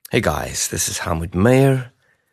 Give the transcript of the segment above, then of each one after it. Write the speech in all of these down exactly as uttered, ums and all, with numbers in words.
Hey guys, this is Helmut Meyer.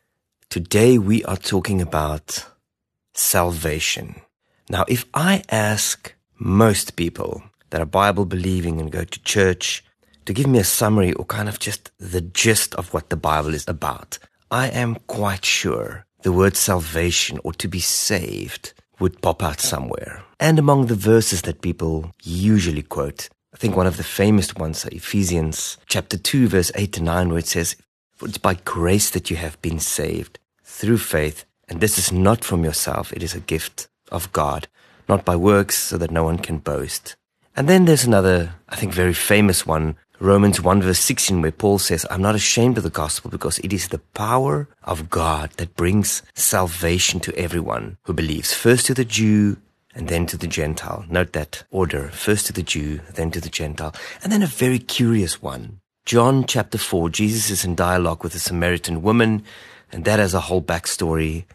Today we are talking about salvation. Now, if I ask most people that are Bible believing and go to church to give me a summary or kind of just the gist of what the Bible is about, I am quite sure the word salvation or to be saved would pop out somewhere. And among the verses that people usually quote, I think one of the famous ones, Ephesians chapter two, verse eight to nine, where it says, "For it's by grace that you have been saved, through faith, and this is not from yourself, it is a gift of God, not by works, so that no one can boast." And then there's another, I think, very famous one, Romans one, verse sixteen, where Paul says, "I'm not ashamed of the gospel, because it is the power of God that brings salvation to everyone who believes, first to the Jew, and then to the Gentile." Note that order, first to the Jew, then to the Gentile. And then a very curious one. John chapter four, Jesus is in dialogue with a Samaritan woman, and that has a whole backstory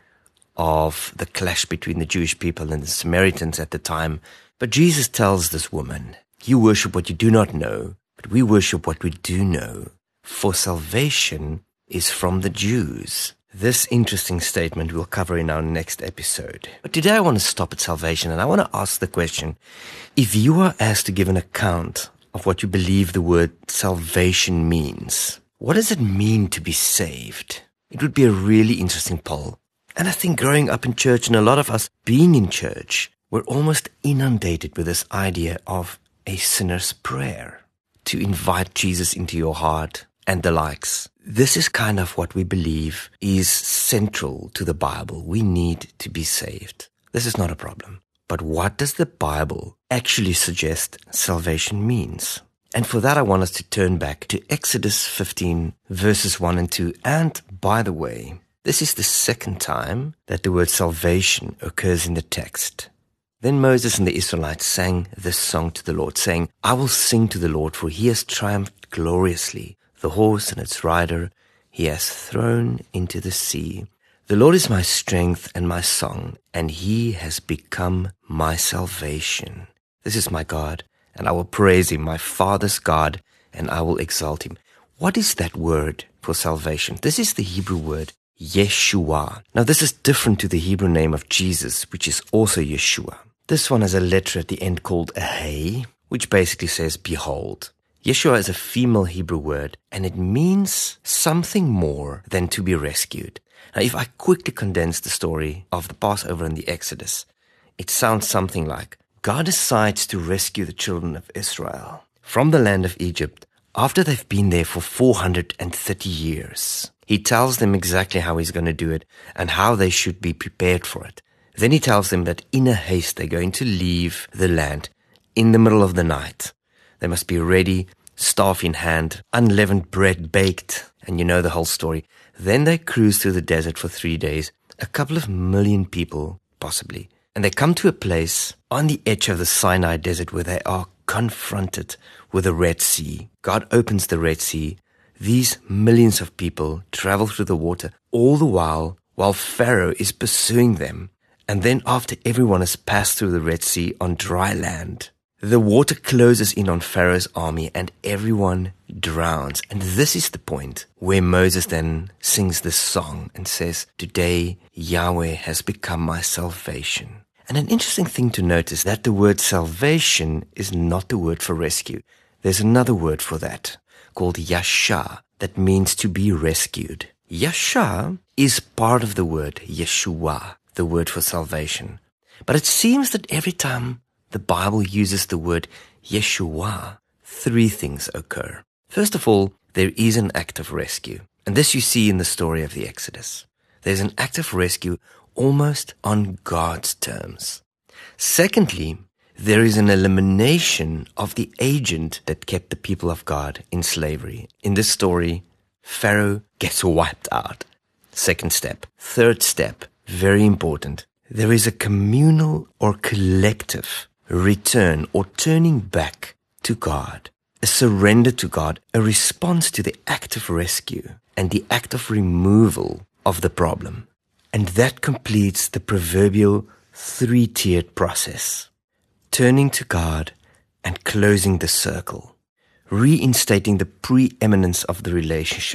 of the clash between the Jewish people and the Samaritans at the time. But Jesus tells this woman, "You worship what you do not know, but we worship what we do know, for salvation is from the Jews." This interesting statement we'll cover in our next episode. But today I want to stop at salvation, and I want to ask the question, if you are asked to give an account of what you believe the word salvation means, what does it mean to be saved? It would be a really interesting poll. And I think growing up in church, and a lot of us being in church, we're almost inundated with this idea of a sinner's prayer, to invite Jesus into your heart and the likes. This is kind of what we believe is central to the Bible. We need to be saved. This is not a problem. But what does the Bible actually suggest salvation means? And for that, I want us to turn back to Exodus fifteen, verses one and two. And by the way, this is the second time that the word salvation occurs in the text. Then Moses and the Israelites sang this song to the Lord, saying, "I will sing to the Lord, for he has triumphed gloriously. The horse and its rider he has thrown into the sea. The Lord is my strength and my song, and he has become my salvation. This is my God, and I will praise him, my Father's God, and I will exalt him." What is that word for salvation? This is the Hebrew word Yeshua. Now this is different to the Hebrew name of Jesus, which is also Yeshua. This one has a letter at the end called a hey, which basically says behold. Yeshua is a female Hebrew word, and it means something more than to be rescued. Now, if I quickly condense the story of the Passover and the Exodus, it sounds something like, God decides to rescue the children of Israel from the land of Egypt after they've been there for four hundred thirty years. He tells them exactly how he's going to do it and how they should be prepared for it. Then he tells them that in a haste they're going to leave the land in the middle of the night. They must be ready, staff in hand, unleavened bread baked, and you know the whole story. Then they cruise through the desert for three days, a couple of million people, possibly. And they come to a place on the edge of the Sinai desert where they are confronted with the Red Sea. God opens the Red Sea. These millions of people travel through the water, all the while, while Pharaoh is pursuing them. And then after everyone has passed through the Red Sea on dry land, the water closes in on Pharaoh's army and everyone drowns. And this is the point where Moses then sings this song and says, "Today Yahweh has become my salvation." And an interesting thing to note is that the word salvation is not the word for rescue. There's another word for that called Yasha, that means to be rescued. Yasha is part of the word Yeshua, the word for salvation. But it seems that every time the Bible uses the word Yeshua, three things occur. First of all, there is an act of rescue. And this you see in the story of the Exodus. There's an act of rescue almost on God's terms. Secondly, there is an elimination of the agent that kept the people of God in slavery. In this story, Pharaoh gets wiped out. Second step. Third step, very important. There is a communal or collective return or turning back to God, a surrender to God, a response to the act of rescue and the act of removal of the problem. And that completes the proverbial three-tiered process. Turning to God and closing the circle. Reinstating the preeminence of the relationship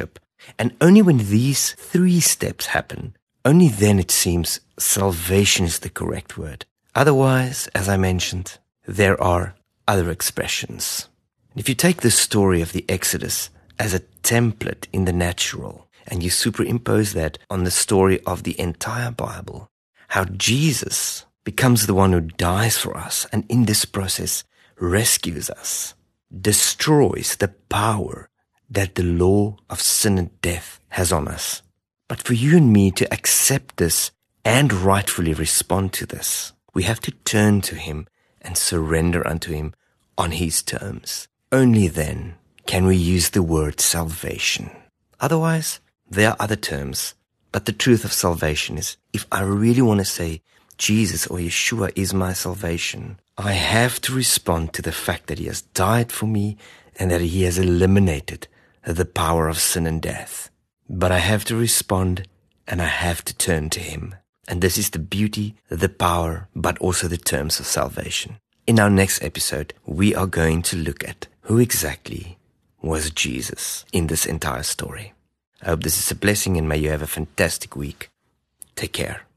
And only when these three steps happen, only then it seems salvation is the correct word. Otherwise, as I mentioned, there are other expressions. If you take the story of the Exodus as a template in the natural, and you superimpose that on the story of the entire Bible, how Jesus becomes the one who dies for us, and in this process rescues us, destroys the power that the law of sin and death has on us. But for you and me to accept this and rightfully respond to this, we have to turn to Him and surrender unto Him on His terms. Only then can we use the word salvation. Otherwise, there are other terms. But the truth of salvation is, if I really want to say Jesus or Yeshua is my salvation, I have to respond to the fact that He has died for me and that He has eliminated the power of sin and death. But I have to respond and I have to turn to Him. And this is the beauty, the power, but also the terms of salvation. In our next episode, we are going to look at who exactly was Jesus in this entire story. I hope this is a blessing and may you have a fantastic week. Take care.